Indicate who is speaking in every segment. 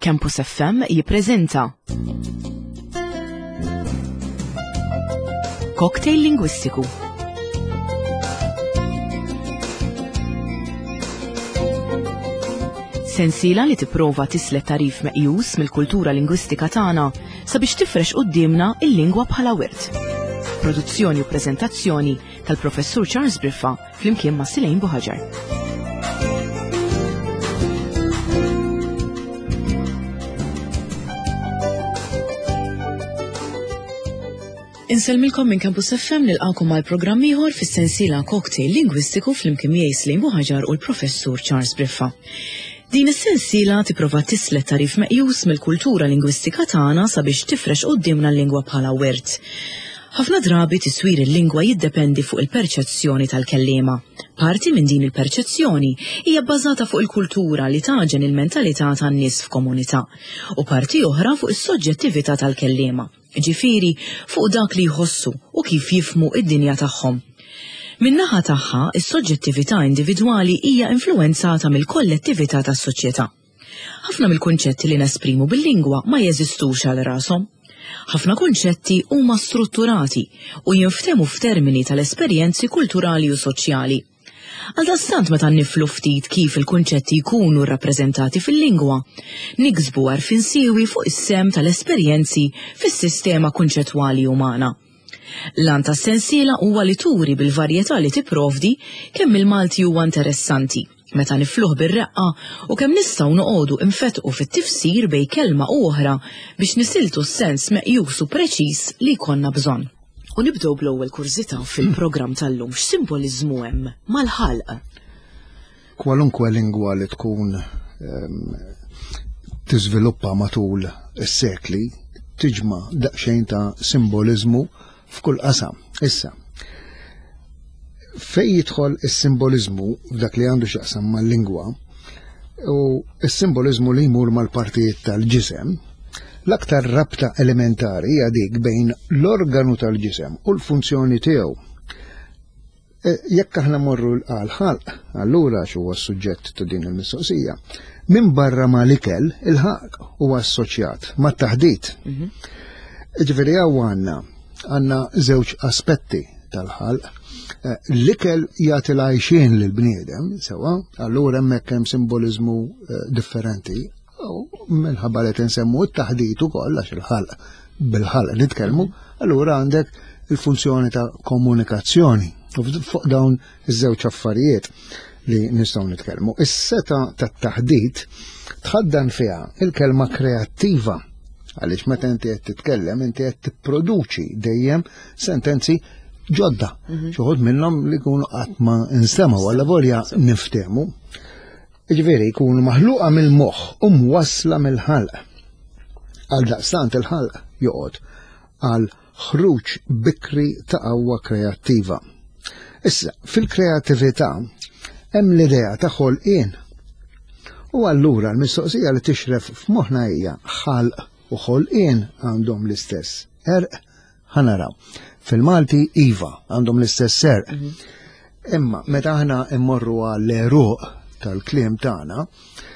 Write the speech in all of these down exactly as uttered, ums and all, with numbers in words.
Speaker 1: Campus F M jippreżenta Cocktail Lingwistiku. Sensiela li tipprova tislet tarif meqjus mill-kultura lingwistika tagħna sabiex tifrex qudiemna il-lingwa bħala wirt. Produzzjoni u preżentazzjoni tal-Professur Charles Briffa flimkien ma' Silejn Buħaġar. Inselmilkom minn Campus F M nilqakom mal programm ieħor fis-sensiela Cocktail Lingwistiku flimkien miegħi Silejn Buħaġar u l-Professur Charles Briffa. Din is-sensiela tipprova tislet tarif meqjus mill-kultura lingwistika tagħna sabiex tifrex qudiemna l-lingwa bħala wirt. Ħafna drabi tiswir il-lingwa jiddependi fuq il-perċezzjoni tal-kelliema. Parti minn din il-perċezzjoni hija bbażata fuq il-kultura li taġen il-mentalità tan-nies f'komunità u parti oħra fuq is-soġġettività tal-kelliema, ġifieri fuq dak li jħossu u kif jifhmu id-dinja tagħhom. Min-naħa tagħha, is-soġġettività individwali hija influwenzata mill-kollettività tas-soċjetà. Ħafna mill-kunċetti li nesprimu bil-lingwa ma jeżistux għal rashom. Ħafna kunċetti huma strutturati u jinftehmu f'termini tal-esperjenzi kulturali u soċjali. Għaldastant meta nifhmu ftit kif il-kunċetti jkunu rrappreżentati fil-lingwa, niksbu għarfien siewi fuq is-semm tal-esperjenzi fis-sistema kunċettwali umana. L-għan tas-sensiela huwa li turi bil-varjetà li tipprovdi kemm il-Malti huwa interessanti, meta nifluh bir-reqqa u kemm nistgħu noqogħdu infettqu fit-tifsir bejn kelma u oħra biex nisiltu s-sens meqjus u preċiż li jkollna bżonn. U nibdew bl-ewwel kurżità fil-programm tal-lum x'simboliżmu hemm mal-ħalq.
Speaker 2: Kwalunkwe lingwa li tkun tiżviluppa matul is-sekli tiġma' daqsxejn ta' simboliżmu f'kull qasam. Issa, fejn jidħol is-simboliżmu f'dak li għandu x'jaqsam mal-lingwa u s-simboliżmu li jmur mal-partijiet tal-ġisem, l-aktar rabta elementari hija dik bejn l-organu tal-ġisem u l-funzjoni tiegħu. Jekk aħna morru għal-ħalq, allura x'huwa s-suġġett ta' din il-mistoqsija, minn barra ma l-ikel il-ħalq huwa assoċjat mat-taħdid. Ġifieri hawn għandna għandna żewġ aspetti tal-ħalq. L-ikel jagħti l-għajxien lill-bniedem, sewa, allura hemmhekk hemm simboliżmu differenti. Minħabba li tinsemmu t-taħdid ukoll għax il-ħalq bil-ħalq nitkellmu, allura għandek il-funzjoni ta' komunikazzjoni. U fuq dawn iż-żewġ affarijiet li nistgħu nitkellmu. Is-seta tat-taħdid tħaddan fiha il-kelma kreattiva għaliex meta inti qed titkellem inti qed tipproduċi dejjem sentenzi ġodda. Xi wħud minnhom li jkunu qatt ma nsemgħu alla volja niftehmu. Ġifieri jkunu maħluqa mill-moħħ u mwassla mill-ħalq. Għaldaqstant il-ħalq joqgħod għal ħruġ bikri ta' qawwa kreattiva. Issa, fil-kreattività hemm l-idea ta' ħolqien. U allura l-mistoqsija li tixref f'moħħna hija ħalq u ħolqien għandhom l-istess erq ħanaraw. Fil-Malti iva għandhom l-istess erq. Imma meta aħna immorru għall-eruq tal-kliem tagħna,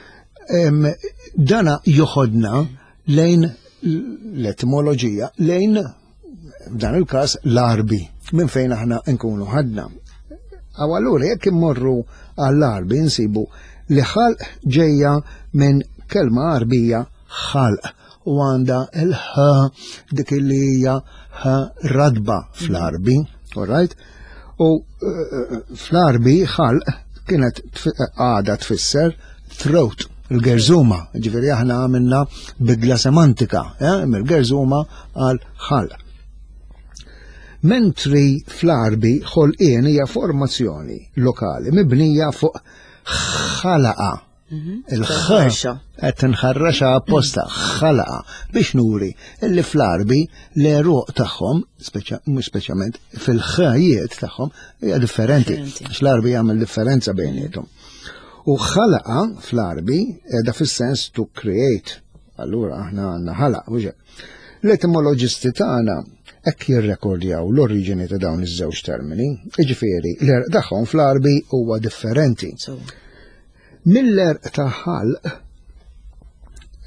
Speaker 2: dana joħodna lejn l-etimoloġija, lejn f'dan il-każ l-arbi, minn fejn aħna nkunu ħadna. Aw allura jekk immorru għall-arbi nsibu li ħalq ġejja minn kelma arbija ħalq u għandha l-ħ dik li hija ħ radba fl-arbi, all right? U fl-arbi ħalq kienet għada tfisser throat, il-gerżuma, ġifieri aħna għamilna bidla semantika, mill-gerżuma għal ħalq. Mentri fl-arbi ħolqien hija formazzjoni lokali mibnija fuq ħalaqa. Il-ħarxa qed tinħarraxa apposta ħalaqa biex nuri illi fl-arbi l-eruq tagħhom, mhux speċjalment fil-ħajiet tagħhom hija differenti, għax l-arbi jagħmel differenza bejniethom. U ħalaqa fl-arbi qiegħda fis-sens to create. Allura aħna għandna ħalaq mhux hekk. L-etimoloġisti tagħna hekk jirrekordjaw l-oriġini ta' dawn iż-żewġ termini, jiġifieri l-erq tagħhom fl-arbi huwa differenti. Mill-erq ta' ħalq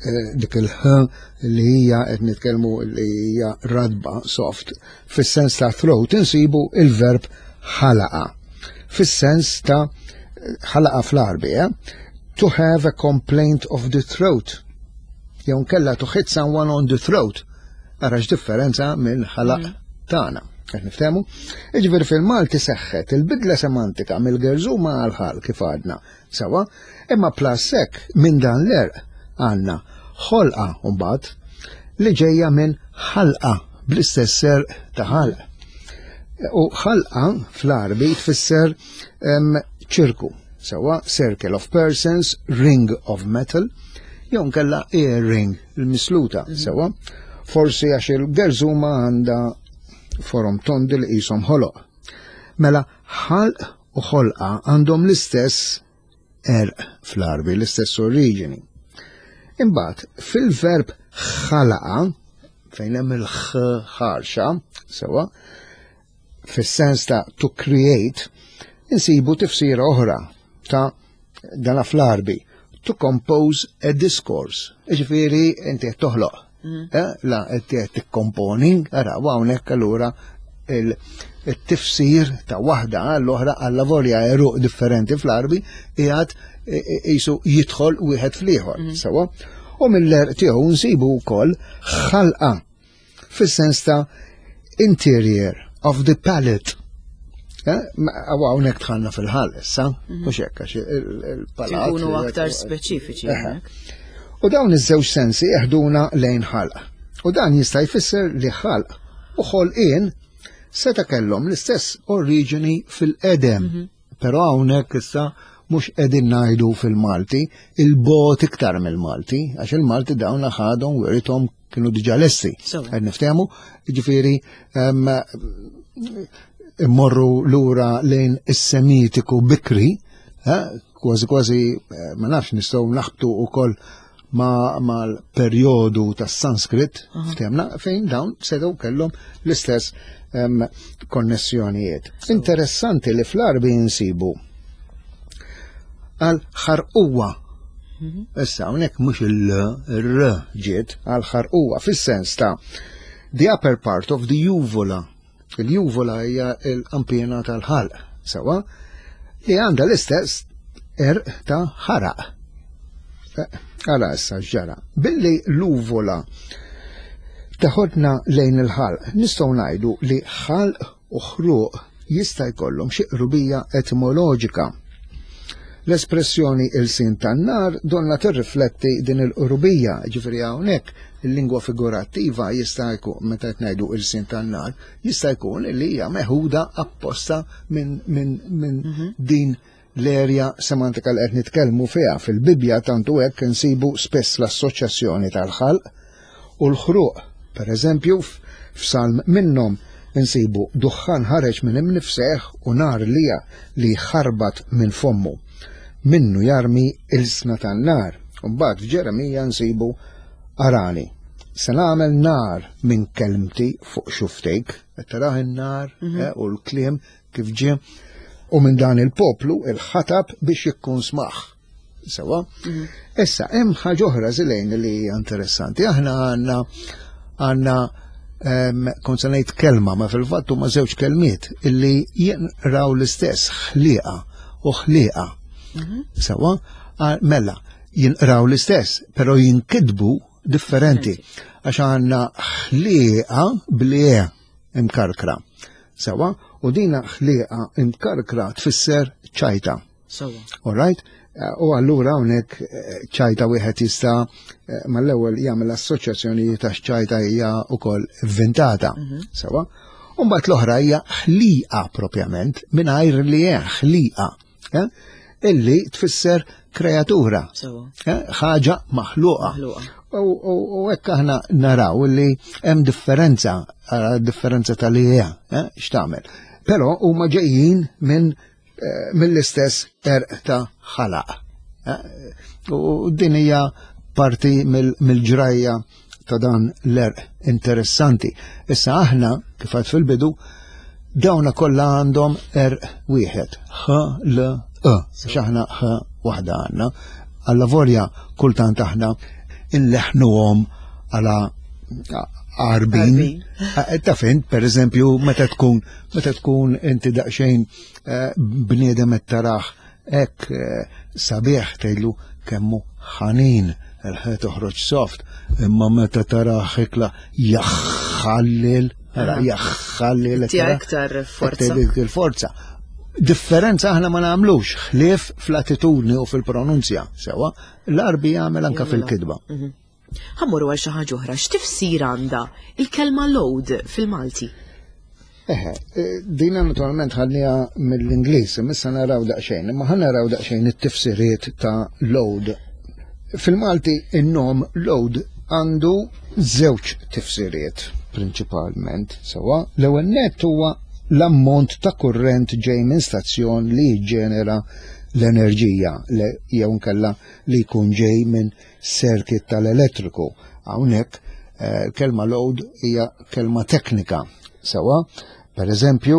Speaker 2: dik il-ħ li hija qed nitkellmu li hija radba soft, fis-sens ta' throat insibu il-verb ħalaqa. Fis-sens ta' ħalaqa fl-Arbi, eh? To have a complaint of the throat. Jew nkella to hit someone on the throat. Arax differenza minn ħalaq tagħna. Qed niftehmu? Jiġifieri fil-Malti seħħet il-bidla semantika mill-gerżuma għal ħal kif għadna sewa, imma plus hekk minn dan l-erq għandna ħolqa mbagħad li ġejja minn ħalqa bl-istess serq ta' ħalq. U ħalqa fl-Arbi tfisser ċirku, sewa circle of persons, ring of metal, jew nkella earring il-misluta, sewa. Forsi għax il-gerżuma għandha forom tondi li qishom ħoloq. Mela ħalq u ħolqa għandhom l-istess erq fl-Arbi, l-istess oriġini. Imbagħad fil-verb ħalaqa fejn hemm il-ħ ħarxa, sewa, fis-sens ta' to create, insibu tifsira oħra ta' dana fl-Arbi, to compose a discourse. Ġifieri inti qed toħloq. La qed tikkomponi, ara hawnhekk allura il-tifsir ta' waħda għall-oħra għalla volja eruq differenti fl-Arbi qiegħed qisu jidħol wieħed fl-ieħor. Sewa? U mill-erq tiegħu nsibu wkoll ħalqa fis-sens ta' interior of the palate. Hawnhekk tħallna fil-ħall issa, mhux hekk għax il-palat.
Speaker 1: Ikunu aktar speċifiċi.
Speaker 2: U dawn iż-żewġ sensi jeħduna lejn ħalq. U dan jista' jfisser li ħalq u ħolqien seta' kellhom l-istess oriġini fil-qedem. Però hawnhekk issa mhux qegħdin ngħidu fil-Malti il-bot iktar mill-Malti, għax il-Malti dawn ħadhom werithom kienu diġà lesti. Qed niftehmu, jiġifieri immorru lura lejn is-Semitiku bikri, kważi kważi ma nafx nistgħu naħbtu wkoll ma mal-perjodu tas-Sanskrit, ftemna, fejn dawn sedew kellhom l-istess konnessjonijiet. Interessanti li fl-Arbi insibu għal ħarquwa. Issa hawnhekk mhux il-r ġiet għal ħarquwa fis-sens ta' the upper part of the uvula. Il-uvula hija l-qampina tal-ħalq, sewa, li għandha l-istess erq ta' ħaraq. Għala issa ġara. Billi l-uvola taħodna lejn il-ħalq, nistgħu ngħidu li ħalq u ħruq jista' jkollhom xi qrubija etimoloġika. L-espressjoni il-sin tan-nar donna tirrifletti din il-qrubija, ġifieri hawnhekk il-lingwa figurattiva jista' jkun meta qed ngħidu il-sin tan-nar jista' jkun li hija meħuda apposta minn min, min din l-erja semantika li qed nitkellmu fiha fil-Bibja tantu hekk insibu spess l-assoċjazzjoni tal-ħalq u l-ħruq. Pereżempju f'salm minnhom insibu duħħan ħareġ minn imnifseħ u nar lija li ħarbat minn fommu. Minnu jarmi il-sna tan-nar. U mbagħad f'Ġeremija nsibu arani. Se nagħmel nar minn kelmti fuq xuftejk, qed taraħ in-nar u l-kliem kif ġie. U minn dan il-poplu il-ħatab biex jikkun smaħ. Sewa? Issa, hemm ħaġa oħra żilejn li interessanti. Aħna għandna għandna kont se ngħid kelma ma fil-fatt huma żewġ kelmiet illi jinqraw l-istess ħlieqa u ħlieqa. Sewa? Mela, jinqraw l-istess, però jinkidbu differenti. Għax għandna ħlieqa blie imkarkra. Sewa? U dina ħlieqa imkarkra tfisser ċajta. All right? U allura hawnhekk ċajta wieħed jista' mal-ewwel jagħmel assoċjazzjoni ta' x'ċajta hija wkoll inventata. Sewa? U mbagħad l-oħra hija ħlieqa propjament mingħajr li hija ħlieqa. Illi tfisser kreatura. Ħaġa maħluqa. U hekk aħna naraw li hemm differenza, differenza tal-hija, x'tagħmel. Però huma ġejjin minn mill-istess erq ta' ħalaq. U din hija parti mill-ġrajja ta' dan l-erq interessanti. Issa aħna kif għad fil-bidu dawna kollha għandhom erq wieħed. Ħ l e. X'aħna ħ waħda għandna. Alla volja kultant aħna inleħnuhom għala qarbin. Ta' fin, per eżempju, meta tkun meta tkun inti daqsxejn bniedem qed taraħ hekk sabiħ tgħidlu kemmu ħanin il-ħed toħroġ soft, imma meta taraħ ikla jaħħallil, jaħħallil
Speaker 1: iktar forza.
Speaker 2: Il-forza. Differenza aħna ma nagħmlux ħlief fl-attitudni u fil-pronunzja sewa, l-Arbi jagħmel anke fil-kidba.
Speaker 1: Ħammurru għal xi ħaġa oħra, x'tifsir għandha il-kelma load fil-Malti?
Speaker 2: Eħe, dina naturalment ħadniha mill-Ingliż, imissa naraw daqsxejn, imma ħa naraw daqsxejn it-tifsiriet ta' load. Fil-Malti in-nom load għandu żewġ tifsiriet prinċipalment sewa. L-ewwel nett huwa l-ammont ta' kurrent ġej minn stazzjon li jiġġenera l-enerġija jew nkella li jkun ġej minn serkit tal-elettriku. Hawnhekk kelma load hija kelma teknika sewa. Pereżempju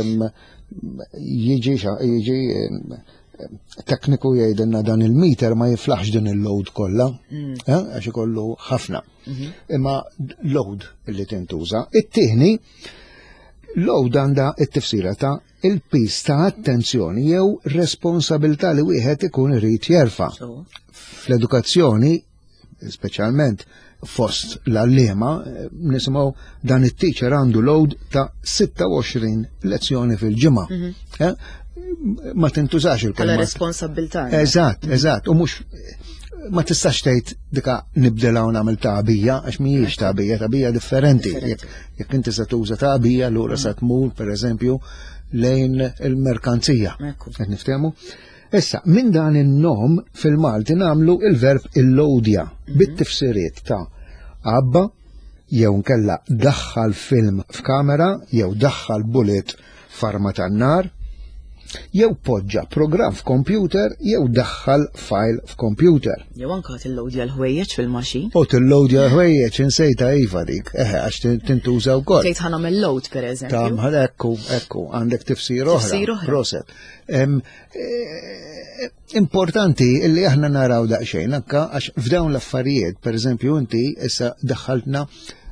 Speaker 2: jiġi jiġi tekniku jgħidilna dan il-meter ma jiflaħx din il-load kollha għax ikollu ħafna. Imma load li tintuża. It-tieni load għandha t-tifsira ta' il-pis ta' attenzjoni jew responsabilità li wieħed ikun irid jerfa'. Fl-edukazzjoni, speċjalment fost l-allima, nisimgħu dan it-teacher għandu load ta' sitta u għoxrin lezzjoni fil-ġimgħa. Ma tintużax il-kelma.
Speaker 1: Għala responsabilità.
Speaker 2: Eżatt, eżatt, u mhux ma tistax tgħid dika nibdilha u nagħmel tagħbija għax mhijiex tagħbija, tagħbija differenti. Jekk inti se tuża tagħbija lura se tmur pereżempju lejn il-merkanzija. Qed niftehmu? Issa, minn dan in-nom fil-Malti nagħmlu il-verb illowdja bit-tifsiriet ta' abba jew nkella daħħal film f'kamera jew daħħal bullet farma tan-nar, jew poġġa programm f'computer jew daħħal file f'computer.
Speaker 1: Jew anke tillowdja l-ħwejjeġ fil-maxin.
Speaker 2: U tillowdja l-ħwejjeġ insejta iva dik, eħe għax tintuża wkoll.
Speaker 1: Tgħid ħa nagħmel load pereżempju.
Speaker 2: Tam ekku, ekku, għandek tifsir oħra. Proset. Importanti illi aħna naraw daqsxejn anke għax f'dawn l-affarijiet, pereżempju inti issa daħħaltna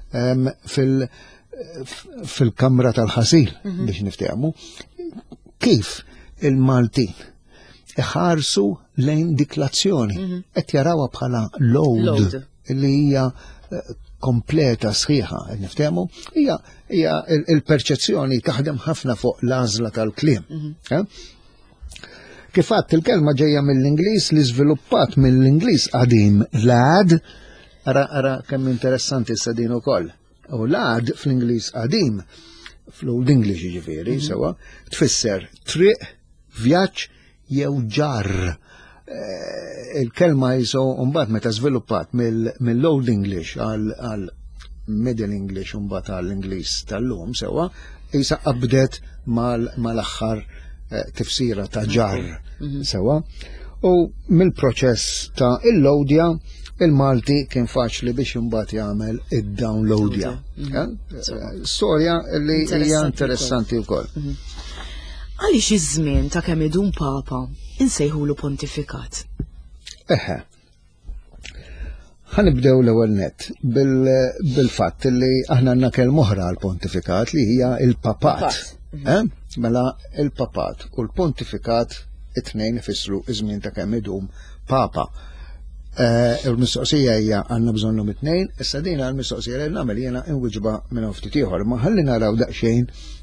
Speaker 2: fil-kamra tal-ħasil biex niftehmu. Kif il-Maltin iħarsu lejn dik l-azzjoni qed jarawha bħala load li hija kompleta sħiħa, niftehmu, hija hija il-perċezzjoni taħdem ħafna fuq l-għażla tal-kliem. Kif għadt il-kelma ġejja mill-Ingliż li żviluppat mill-Ingliż qadim lad, ara ara kemm interessanti issa din ukoll. U lad fl-Ingliż qadim fl-Old English jiġifieri, sewa, tfisser triq, vjaġġ jew ġarr. Il-kelma jiso mbagħad meta żviluppat mill-Old English għal Middle English u mbagħad għall-Ingliż tal-lum sewa, isa qabdet mal-aħħar tifsira ta' ġarr sewa. U mill-proċess ta' il-lowdja il-Malti kien faċli biex imbagħad jagħmel id-downloadja. Storja li hija interessanti wkoll.
Speaker 1: Għaliex iż-żmien ta' kemm idum Papa insejħulu pontifikat?
Speaker 2: Eħe. Ħanibdew l-ewwel nett bil-fatt li aħna għandna kelma oħra għall-pontifikat li hija il-papat. Mela il-papat u l-pontifikat it-tnejn ifissru iż-żmien ta' kemm idum Papa. Il-mistoqsija hija għandna bżonnhom it-tnejn, issa din għall-mistoqsija li nagħmel jiena inwiġba minn ftit ieħor, ma ħalli naraw daqsxejn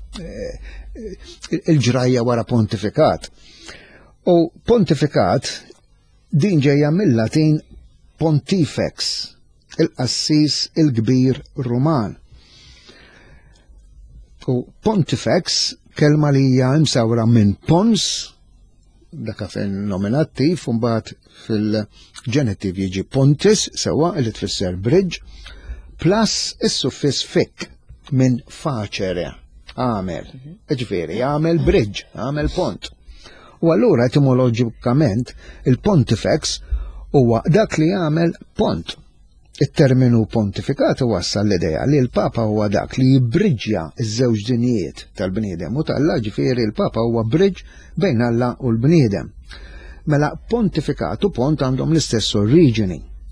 Speaker 2: il-ġrajja wara pontifikat. U pontifikat din ġejja mill-Latin pontifex, il-qassis il-kbir Ruman. U pontifex kelma li hija msawra minn pons, daka fil-nominattiv, u mbagħad fil-ġenittiv jiġi pontis, sewa li tfisser bridge, plus is-suffiss fik minn faċere, għamel, ġifieri għamel bridge, għamel pont. U allura etimoloġikament il-pontifex huwa dak li għamel pont. Il-terminu pontifikat wassal l-idea li l-Papa huwa dak li jibbridġja iż-żewġ dinjiet tal-bniedem u tal-Alla, ġifieri l-Papa huwa bridġ bejn Alla u l-bniedem. Mela pontifikat u pont għandhom l-istess oriġini.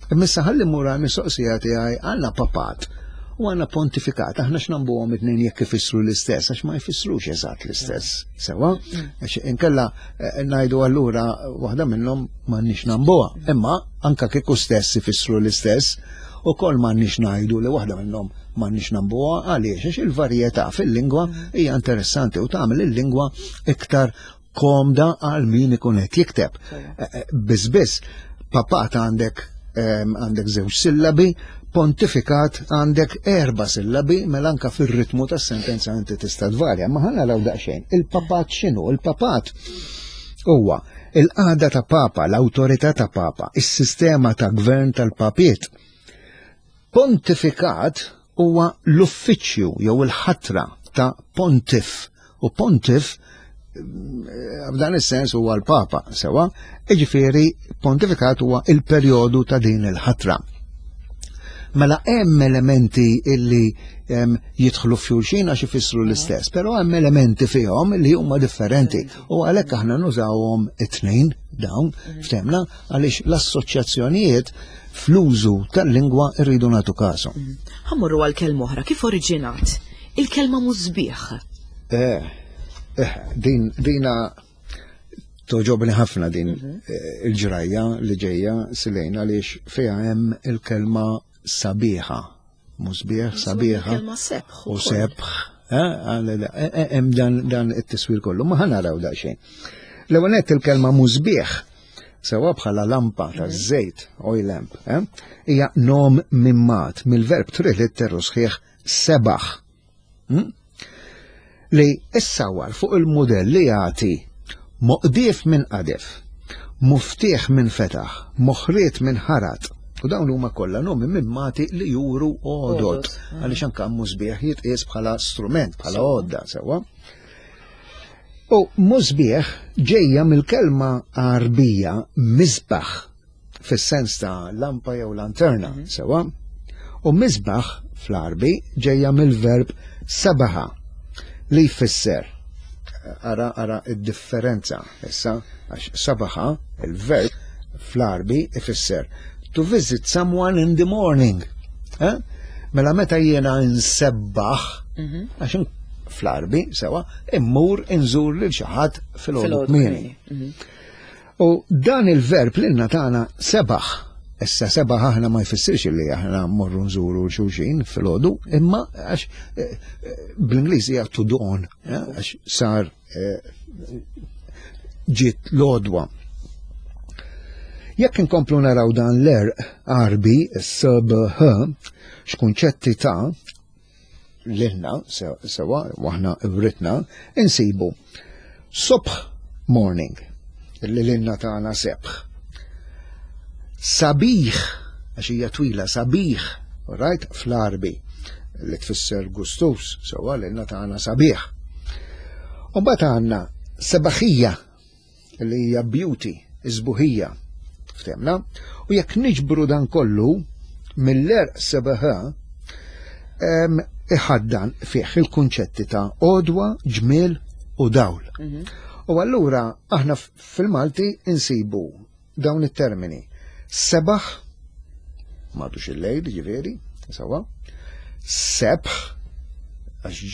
Speaker 2: Imissa ħalli mura mistoqsija tiegħi għandna papat u għandna pontifikat, aħna x'nambuhom it-tnejn jekk ifissru l-istess, għax ma jfissrux eżatt l-istess. Sewa? Għax inkella ngħidu allura waħda minnhom m'għandniex nambuha, imma anke kieku stess ifissru l-istess, ukoll m'għandniex ngħidu li waħda minnhom m'għandniex nambuha għaliex għax il-varjetà fil-lingwa hija interessanti u tagħmel il-lingwa iktar komda għal min ikun qed jikteb. Biss papat għandek għandek żewġ sillabi, pontifikat għandek erba' sillabi, mela anke fir-ritmu tas-sentenza inti tista' tvarja. Ma ħana naraw daqsxejn. Il-papat x'inhu? Il-papat huwa il-qagħda ta' papa, l-awtorità ta' papa, is-sistema ta' gvern tal-papiet. Pontifikat huwa l-uffiċċju jew il-ħatra ta' pontif. U pontif f'dan is-sens huwa l-Papa, sewa, jiġifieri pontifikat huwa il-perjodu ta' din il-ħatra. Mela hemm elementi illi jidħlu f'xulxin għax ifissru l-istess, però hemm elementi fihom li huma differenti u għalhekk aħna nużawhom it-tnejn dawn f'temna għaliex l-assoċjazzjonijiet fl-użu tal-lingwa rridu nagħtu kasu.
Speaker 1: Ħammurru għal kelma oħra kif oriġinat il-kelma mużbieħ.
Speaker 2: Eh, eh, din dina toġobni ħafna din il-ġrajja li ġejja silejna għaliex fiha hemm il-kelma sabiħa, mużbieħ, sabiħa u sebħ, hemm dan it-tiswir kollu, ma ħanaraw daqsxejn. L-ewwel nett il-kelma mużbieħ sewa bħala lampa ta' żejt, oil lamp, hija nom mimmat mill-verb trilitteru sħiħ sebaħ. Li issawar fuq il-modell li jagħti moqdief minn qadef, muftieħ minn fetaħ, moħriet minn ħarat. U dawn huma kollha nomi mimmati li juru għodod, għaliex anke mużbieħ jitqies bħala strument, bħala għodda sewa. U mużbieħ ġejja mill-kelma Arbija misbaħ fis-sens ta' lampa jew lanterna sewa. U misbaħ fl-Arbi ġejja mill-verb sabaħa li jfisser ara ara id-differenza issa għax sabaħa il-verb fl-Arbi ifisser to visit someone in the morning. Eh? Mela meta jiena nsebbaħ għax fl-Arbi sewa immur inżur lil xi ħadd fil-għodu kmieni. U dan il-verb li natana sebaħ. Issa sebaħ aħna ma jfissirx li aħna mmorru nżuru xulxin fil-għodu, imma għax bl-Ingliż hija to dawn, għax sar ġiet l-għodwa. Jekk inkomplu naraw dan l-erq Arbi, s-sabħ, x'kunċetti ta' l-inna, sewa, waħna ibritna, insibu subħ morning, l-inna ta'na sebħ. Sabiħ, għax hija twila, sabiħ, right, fl-Arbi, li tfisser gustus, sewa, l-inna ta'na sabiħ. U mbagħad għandna sabaħija, li hija beauty, iżbuħija, ftemna, u jekk niġbru dan kollu mill-erq sabaħa, iħaddan fih il-kunċetti ta' odwa, ġmiel u dawl. U allura aħna fil-Malti insibu dawn it-termini sebaħ, madux il-lejl ġifieri, sewa, sebħ, għax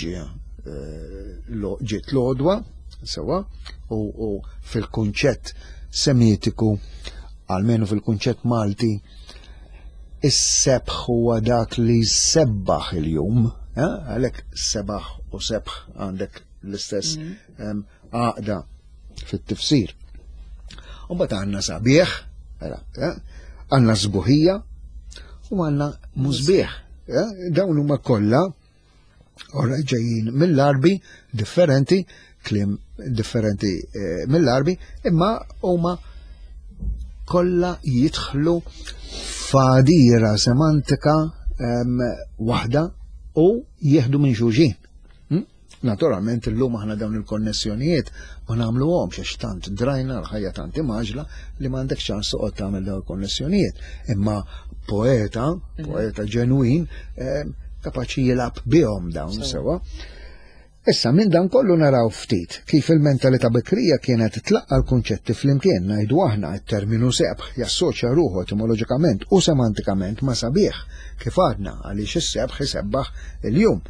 Speaker 2: ġiet l-odwa, sewa, u fil-kunċett semitiku, almenu fil-kunċett Malti, is-sebħ huwa dak li sebbaħ il-jum, għalhekk sebaħ u sebħ għandek l-istess għaqda fit-tifsir. U mbagħad għandna sabiħ, għandna żbuħija u għandna mużbieħ. Dawn huma kollha ora ġejjin mill-Arbi differenti, kliem differenti mill-Arbi, imma huma kollha jidħlu f'għadira semantika waħda u jieħdu minn xulxin. Naturalment illum aħna dawn il-konnessjonijiet ma nagħmluhomx għax tant drajna l-ħajja tant imaġla li m'għandek ċans toqgħod tagħmel dawn il-konnessjonijiet. Imma poeta, poeta ġenwin, kapaċi jilab bihom dawn sewa. Issa minn dan kollu naraw ftit kif il-mentalità bikrija kienet tlaqqa l-kunċetti flimkien ngħidu aħna t-terminu sebħ jassoċja ruħu etimoloġikament u semantikament ma' sabiħ kif għadna għaliex is-sebħ isebbaħ il-jum.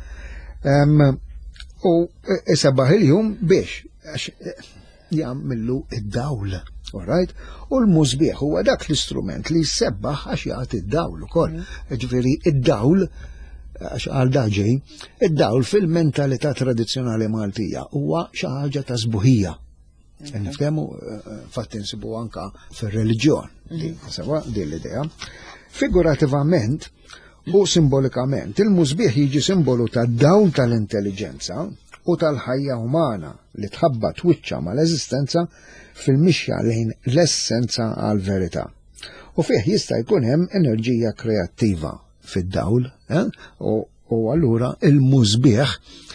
Speaker 2: U isebbaħ il-jum biex jagħmlu id-dawl. Alright? U l-mużbieħ huwa dak l-istrument li jsebbaħ għax jagħti id-dawl ukoll. Ġifieri id-dawl għax għal daġej, id-dawl fil-mentalità tradizzjonali Maltija huwa xi ħaġa ta' sbuħija. Niftehmu fatt insibu anka fir-reliġjon. Sewa din l-idea. Figurativament u simbolikament il-mużbieħ jiġi simbolu tad-dawl tal-intelligenza u tal-ħajja umana li tħabba twiċċa mal-eżistenza fil-mixja lejn l-essenza għal-verità. U fih jista' jkun hemm enerġija kreattiva fid-dawl, eh? u, u allura il-mużbieħ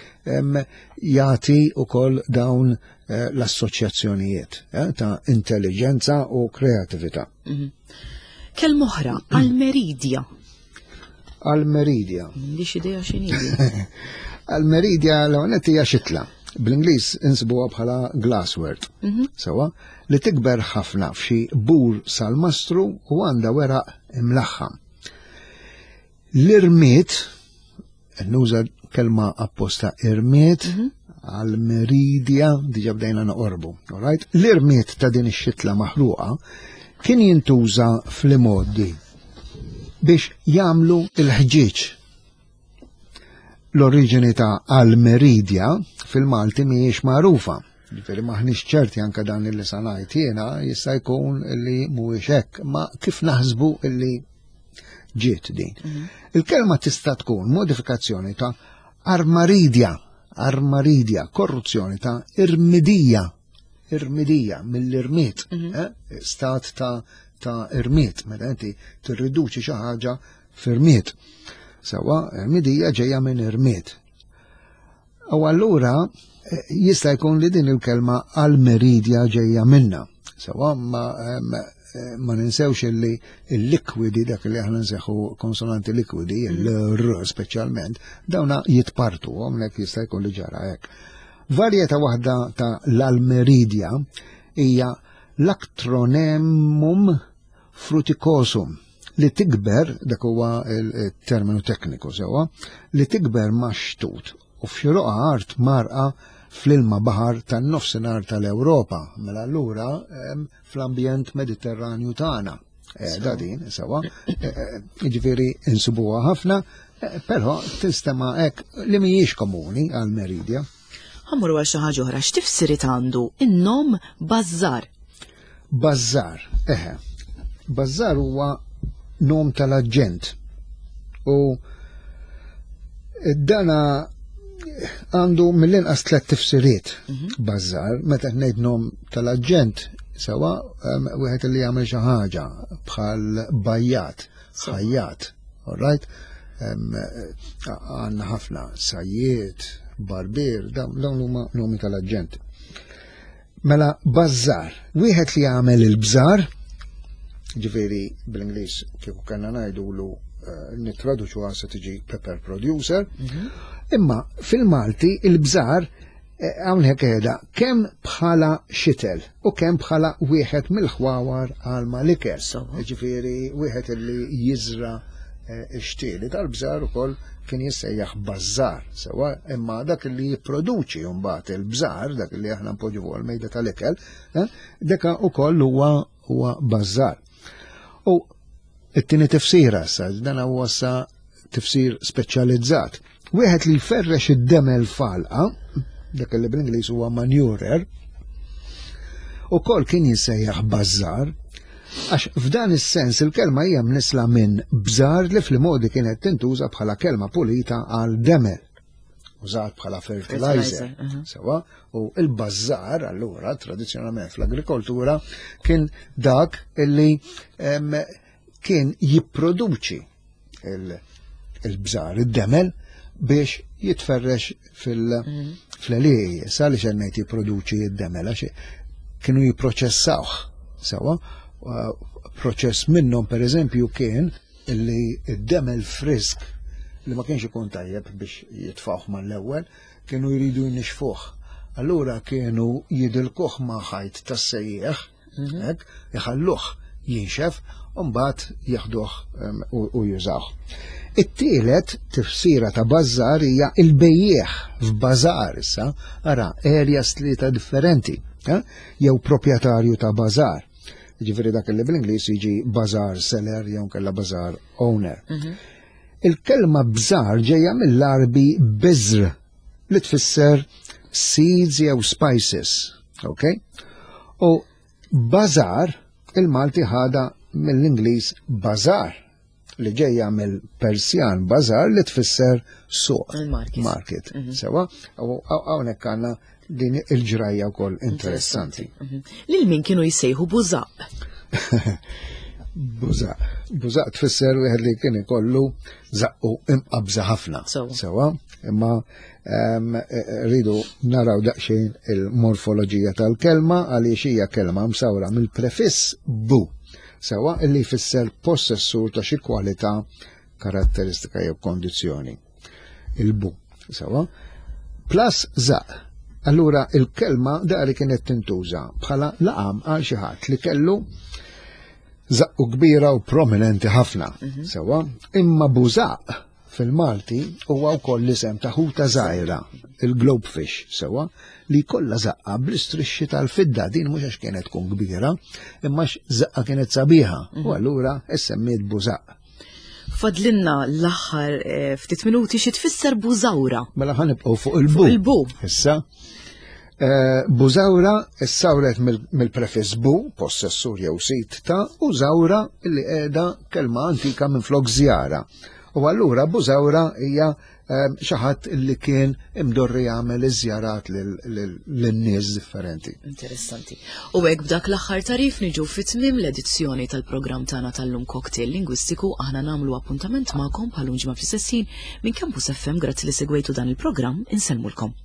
Speaker 2: jagħti wkoll dawn eh, l-assoċjazzjonijiet eh, ta' intelligenza u kreatività.
Speaker 1: Mm-hmm. Kelma oħra, Almeridja.
Speaker 2: Almeridja.
Speaker 1: M'għandix idea x'inhi.
Speaker 2: Almeridja l-għonet hija xitla. Bl-Ingliż insibuha bħala glasswort. Mm-hmm. Sewa li tikber ħafna f'xi bur sal-mastru u għandha weraq imlaħħam. L-irmiet, nuża kelma apposta irmiet, Almeridja, diġa bdejna noqorbu, alright? L-irmiet ta' din ix-xitla maħruqa kien jintuża fl-modi biex jagħmlu il-ħġieġ. L-oriġini ta' Almeridja fil-Malti mhijiex magħrufa. Ġifieri maħniex ċerti anke dan illi sa ngħid jiena jista' jkun li mhuwiex hekk, ma kif naħsbu illi ġiet din. Il-kelma tista' tkun modifikazzjoni ta' armaridja, armaridja, korruzzjoni ta' irmidija, irmidija mill-irmiet, eh? Stat ta' ta' irmiet, meta inti tirriduċi xi ħaġa f'irmiet. Sewa irmidija ġejja minn irmiet. U allura jista' jkun li din il-kelma Almeridja ġejja minnha. Sewa ma ma ninsewx illi il-likwidi, dak li aħna nseħħu konsonanti likwidi, l-r speċjalment, dawna jitpartu, għomlek jista' jkun li ġara hekk. Varjeta waħda ta' l-Almeridja hija l-actronemum fruticosum li tikber, dak huwa il-terminu tekniku sewa, li tikber maxtut u f'xiroqa art marqa fl-ilma baħar tan-nofsinhar tal-Ewropa, mela allura fl-ambjent Mediterranju tagħna. Da din, sewa, jiġifieri insibuha ħafna, però tistema' hekk li mhijiex komuni Almeridja.
Speaker 1: Ħammur għal xi ħaġa oħra, x'tifsirit għandu in-nom Bazzar?
Speaker 2: Bazzar, eħe. Bazzar huwa nom tal-aġġent. U dana għandu mill-inqas tliet tifsiriet. Bazzar, meta ngħid nom tal-aġġent, sewa wieħed li jagħmel xi ħaġa bħal bajjat, ħajjat, alright? Għandna ħafna sajjiet, barbier, dawn huma nomi tal-aġġent. Mela bazzar, wieħed li jagħmel il-bżar, ġifieri bl-Ingliż kieku kellna ngħidulu nittraduċu għasa tiġi pepper producer, imma fil-Malti il-bżar hawnhekk qiegħda kemm bħala xitel u kemm bħala wieħed mill-ħwawar għal maliker. Ġifieri wieħed li jiżra x-xtieli tal-bżar ukoll kien jissejjaħ bazzar, sewa imma dak li jipproduċi mbagħad il-bżar, dak li aħna npoġġu fuq il-mejda tal-ikel, deka ukoll huwa huwa bazzar. U it-tieni tifsira sa dan huwa sa tifsir speċjalizzat. Wieħed li jferrex id-demel falqa, dak li bl-Ingliż huwa manurer, ukoll kien jissejjaħ bazzar, għax f'dan is-sens il-kelma hija mnisla minn bżar li fl-modi kienet tintuża bħala kelma pulita għal demel, użat bħala fertilizer. Sewa, u il-bazzar allura tradizzjonalment fl-agrikoltura kien dak illi kien jipproduċi il-bżar, id-demel, biex jitferrex fil-għalija, sa li xennajt jipproduċi id-demel, għax kienu jiproċessawh, sewa, proċess minnhom per eżempju kien illi id-demel frisk li ma kienx ikun tajjeb biex jitfawh mal-ewwel, kienu jridu jnixfuh. Allura kienu jidilkuh ma' ħajt tas-sejjeħ, hekk, iħalluh jinxef, u mbagħad jaħduh u jużawh. It-tielet tifsira ta' bażar hija il-bejjieħ f'bażar issa, ara areas tlieta differenti, jew proprjetarju ta' bażar. Ġifieri dak li bl-Ingliż jiġi bażar seller jew kellha bażar owner. Il-kelma bżar ġejja mill-Arbi biżr li tfisser seeds jew spices, ok? U bażar il-Malti ħada mill-Ingliż bażar li ġejja mill-Persjan bażar li tfisser suq, market. Sewa, hawnhekk għandna din il-ġrajja wkoll interessanti.
Speaker 1: Lil min kienu jsejħu bużaq?
Speaker 2: Bużaq. Bużaq tfisser wieħed li kien ikollu zaqqu imqabża ħafna. Sewa, imma rridu naraw daqsxejn il-morfoloġija tal-kelma għaliex hija kelma msawra mill-prefiss bu. Sewa illi jfisser possessur ta' xi kwalità, karatteristika jew kondizzjoni. Il-bu. Sewa. Plus zaq. Allura il-kelma daqri kienet tintuża bħala laqam għal xi ħadd li kellu zaqqu kbira u prominenti ħafna. Sewa, imma bużaq fil-Malti huwa wkoll l-isem ta' ħuta żgħira, il-globefish, sewa, li kollha zaqqa bl-istrixxi tal-fidda din mhux għax kienet tkun kbira, imma zaqqa kienet sabiħa, u allura issemmiet bużaq.
Speaker 1: Fadlinna l-aħħar ftit minuti xi tfisser bużawra.
Speaker 2: Mela ħanibqgħu fuq il-bu.
Speaker 1: Il-bu.
Speaker 2: Issa. Bużawra issawret mill-prefiss bu, possessur jew sit ta', u żawra li qiegħda kelma antika minn flok żjara. U allura bużawra hija xi ħadd li kien imdorri jagħmel iżjarat lin-nies differenti.
Speaker 1: Interessanti. U hekk b'dak l-aħħar tarif niġu fit-tmiem l-edizzjoni tal-programm tagħna tal-lum Cocktail Lingwistiku aħna nagħmlu appuntament magħkom bħal ġimgħa fl-istess ħin minn Campus F M grazzi li segwejtu dan il-programm insellmulkom.